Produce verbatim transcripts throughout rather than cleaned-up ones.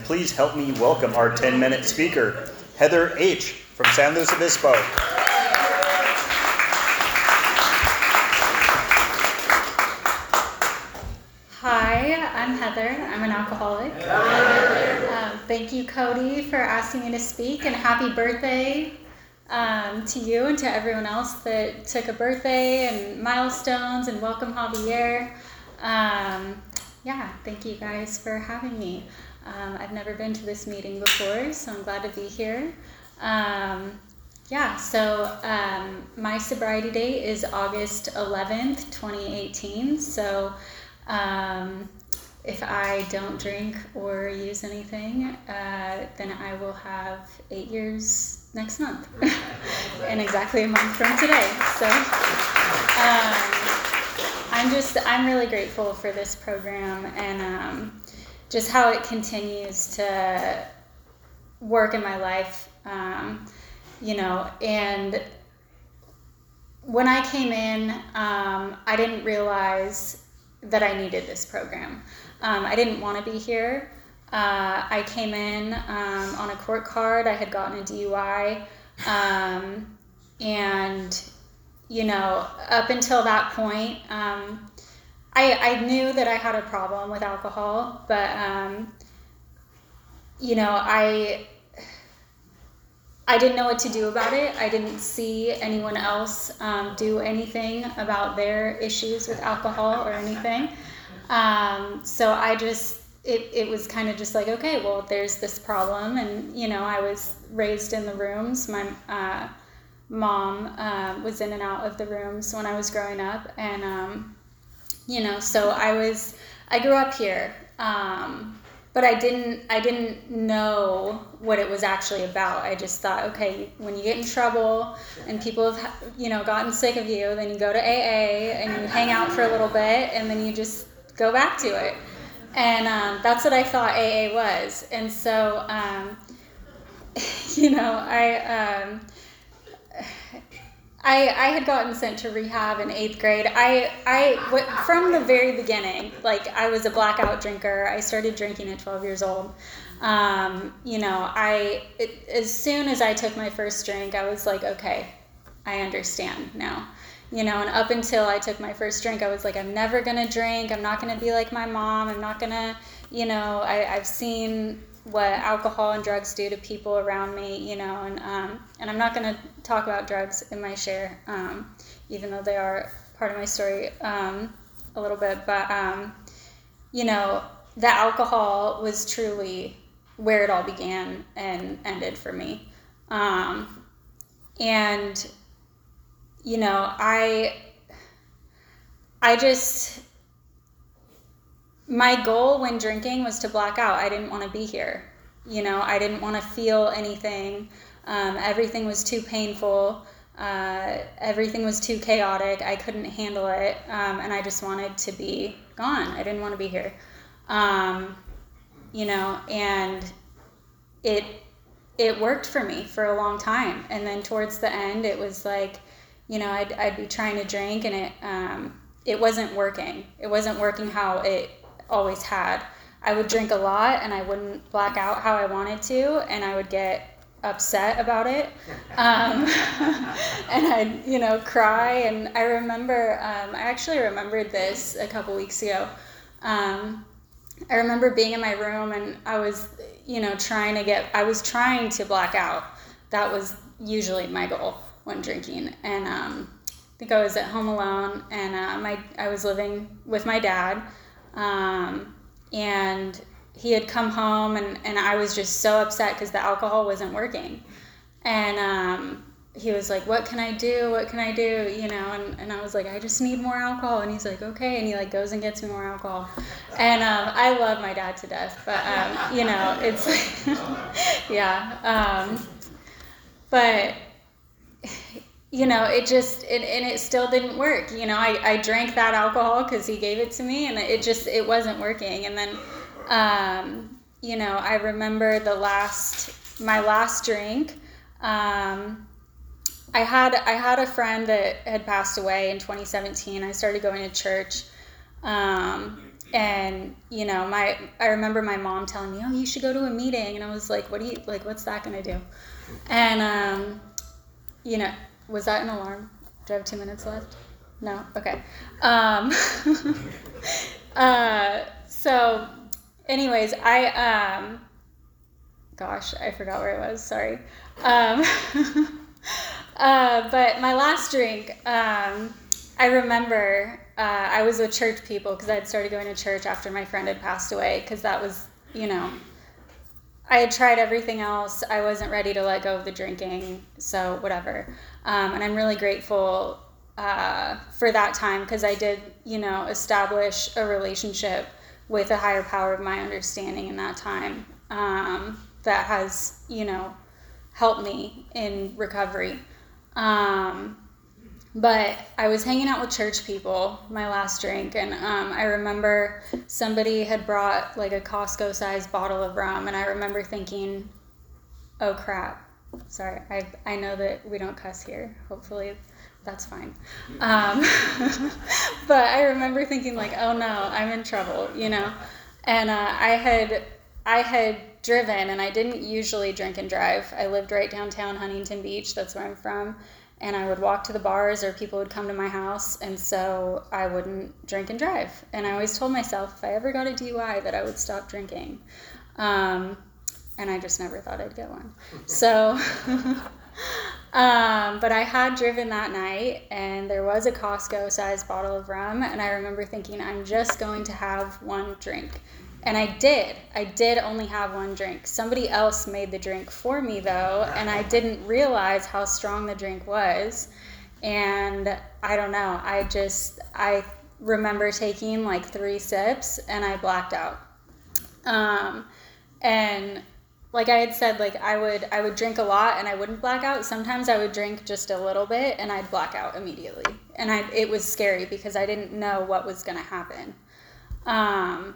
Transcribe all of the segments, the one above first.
please help me welcome our ten-minute speaker, Heather H. from San Luis Obispo. Hi, I'm Heather. I'm an alcoholic. Um, thank you, Cody, for asking me to speak, and happy birthday um, to you and to everyone else that took a birthday and milestones, and welcome Javier. Um, yeah, thank you guys for having me. Um, I've never been to this meeting before, so I'm glad to be here. Um, yeah, so um, my sobriety date is August eleventh, twenty eighteen, so Um, if I don't drink or use anything, uh, then I will have eight years next month, in exactly a month from today. So um, I'm just, I'm really grateful for this program and um, just how it continues to work in my life, um, you know, and when I came in, um, I didn't realize that I needed this program. Um, I didn't want to be here. Uh, I came in um, on a court card. I had gotten a D U I. Um, and, you know, up until that point, um, I, I knew that I had a problem with alcohol, but, um, you know, I... I didn't know what to do about it. I didn't see anyone else um, do anything about their issues with alcohol or anything. Um, so I just, it, it was kind of just like, okay, well, there's this problem. And, you know, I was raised in the rooms. My uh, mom uh, was in and out of the rooms when I was growing up. And, um, you know, so I was, I grew up here. Um, But I didn't I didn't know what it was actually about. I just thought, okay, when you get in trouble and people have, you know, gotten sick of you, then you go to A A and you hang out for a little bit and then you just go back to it. And um, that's what I thought A A was. And so, um, you know, I... Um, I, I had gotten sent to rehab in eighth grade. I, I, from the very beginning, like I was a blackout drinker. I started drinking at twelve years old. Um, you know, I, it, as soon as I took my first drink, I was like, okay, I understand now. You know, and up until I took my first drink, I was like, I'm never going to drink. I'm not going to be like my mom. I'm not going to, you know, I, I've seen what alcohol and drugs do to people around me, you know, and um, and I'm not going to talk about drugs in my share, um, even though they are part of my story um, a little bit. But, um, you know, the alcohol was truly where it all began and ended for me. Um, and, you know, I, I just... My goal when drinking was to black out. I didn't want to be here. You know, I didn't want to feel anything. Um, everything was too painful. Uh, everything was too chaotic. I couldn't handle it. Um, and I just wanted to be gone. I didn't want to be here. Um, you know, and it it worked for me for a long time. And then towards the end, it was like, you know, I'd, I'd be trying to drink and it um, it wasn't working. It wasn't working how it always had. I would drink a lot and I wouldn't black out how I wanted to, and I would get upset about it. Um, and I'd, you know, cry. And I remember, um, I actually remembered this a couple weeks ago. Um, I remember being in my room and I was, you know, trying to get, I was trying to black out. That was usually my goal when drinking. And um, I think I was at home alone and uh, my I was living with my dad. Um, and he had come home and, and I was just so upset because the alcohol wasn't working. And um, he was like, what can I do? What can I do? You know, and, and I was like, I just need more alcohol. And he's like, okay. And he like goes and gets me more alcohol. And um, I love my dad to death, but um, you know, it's like, yeah. Um, but you know, it just, it, and it still didn't work. You know, I, I drank that alcohol because he gave it to me and it just, it wasn't working. And then, um, you know, I remember the last, my last drink, um, I had, I had a friend that had passed away in twenty seventeen. I started going to church, um, and, you know, my, I remember my mom telling me, oh, you should go to a meeting. And I was like, what do you, like, what's that going to do? And, um, you know, was that an alarm? Do I have two minutes left? No? Okay. Um, uh, so anyways, I, um, gosh, I forgot where I was. Sorry. Um, uh, but my last drink, um, I remember uh, I was with church people because I had started going to church after my friend had passed away, because that was, you know, I had tried everything else. I wasn't ready to let go of the drinking, so whatever. Um, and I'm really grateful uh, for that time, because I did, you know, establish a relationship with a higher power of my understanding in that time um, that has, you know, helped me in recovery. Um, But I was hanging out with church people, my last drink, and um, I remember somebody had brought like a Costco-sized bottle of rum, and I remember thinking, oh crap, sorry, I I know that we don't cuss here, hopefully that's fine. Um, but I remember thinking like, oh no, I'm in trouble, you know? And uh, I had I had driven, and I didn't usually drink and drive. I lived right downtown Huntington Beach, that's where I'm from. And I would walk to the bars, or people would come to my house, and so I wouldn't drink and drive. And I always told myself if I ever got a D U I that I would stop drinking. Um, and I just never thought I'd get one. So, um, but I had driven that night, and there was a Costco-sized bottle of rum, and I remember thinking, I'm just going to have one drink. And I did. I did only have one drink. Somebody else made the drink for me, though, and I didn't realize how strong the drink was. And I don't know. I just, I remember taking like three sips, and I blacked out. Um, and like I had said, like I would, I would drink a lot, and I wouldn't black out. Sometimes I would drink just a little bit, and I'd black out immediately. And I, it was scary because I didn't know what was going to happen. Um,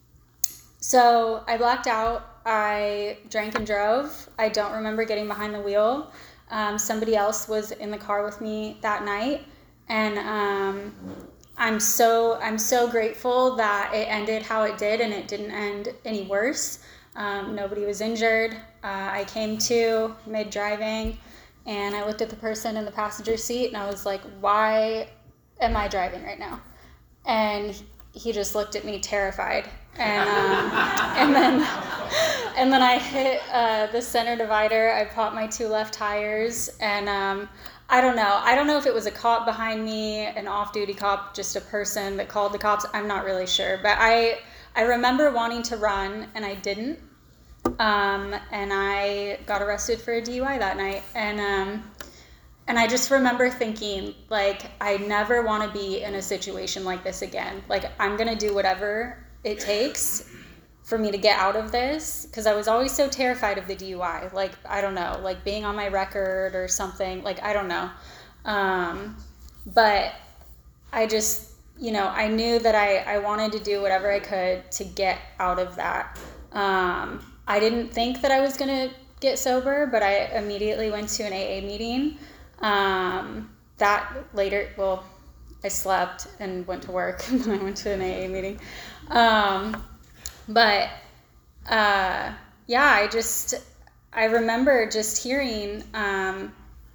So I blacked out. I drank and drove. I don't remember getting behind the wheel. Um, somebody else was in the car with me that night, and um, I'm so I'm so grateful that it ended how it did, and it didn't end any worse. Um, nobody was injured. Uh, I came to mid driving, and I looked at the person in the passenger seat, and I was like, "Why am I driving right now?" And he just looked at me terrified. And um, and then and then I hit uh, the center divider. I popped my two left tires, and um, I don't know. I don't know if it was a cop behind me, an off-duty cop, just a person that called the cops. I'm not really sure, but I I remember wanting to run, and I didn't. Um, and I got arrested for a D U I that night, and um, and I just remember thinking, like, I never want to be in a situation like this again. Like, I'm gonna do whatever it takes for me to get out of this, because I was always so terrified of the D U I. Like, I don't know, like being on my record or something, like, I don't know. Um, but I just, you know, I knew that I, I wanted to do whatever I could to get out of that. Um, I didn't think that I was going to get sober, but I immediately went to an A A meeting. Um, that later, well, I slept and went to work, and then I went to an A A meeting. Um, but, uh, yeah, I just, I remember just hearing, um,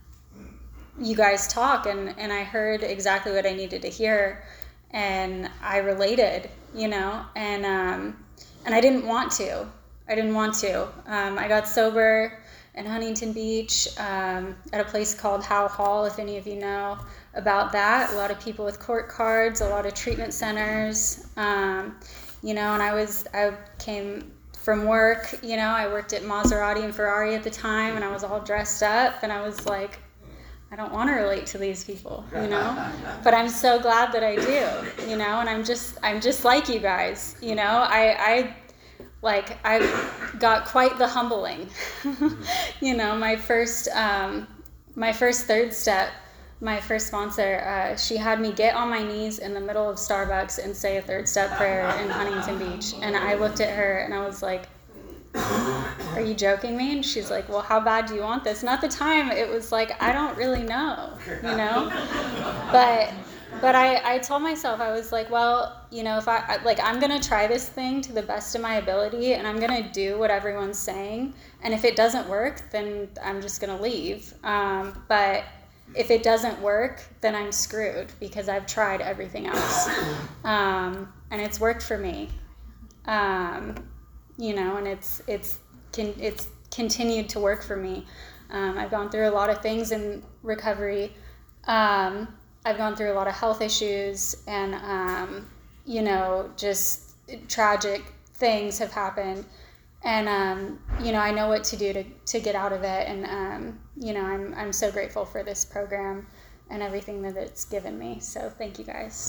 you guys talk, and, and I heard exactly what I needed to hear, and I related, you know, and, um, and I didn't want to, I didn't want to. Um, I got sober in Huntington Beach, um, at a place called Howe Hall, if any of you know about that. A lot of people with court cards, a lot of treatment centers, um, you know, and I was, I came from work, you know, I worked at Maserati and Ferrari at the time, and I was all dressed up, and I was like, I don't want to relate to these people, you know, but I'm so glad that I do, you know, and I'm just, I'm just like you guys, you know, I, I, like, I got quite the humbling, you know, my first, um, my first third step, my first sponsor, uh, she had me get on my knees in the middle of Starbucks and say a third step prayer in Huntington Beach. And I looked at her and I was like, are you joking me? And she's like, well, how bad do you want this? And at the time it was like, I don't really know, you know, but but I, I told myself, I was like, well, you know, if I, I like, I'm going to try this thing to the best of my ability, and I'm going to do what everyone's saying. And if it doesn't work, then I'm just going to leave. Um, but if it doesn't work, then I'm screwed because I've tried everything else. Um, and it's worked for me. Um, you know, and it's, it's, can, it's continued to work for me. Um, I've gone through a lot of things in recovery. Um, I've gone through a lot of health issues, and, um, you know, just tragic things have happened. And, um, you know, I know what to do to, to get out of it. And, um, you know, I'm, I'm so grateful for this program and everything that it's given me. So thank you guys.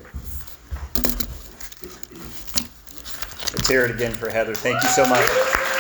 Let's hear it again for Heather. Thank you so much.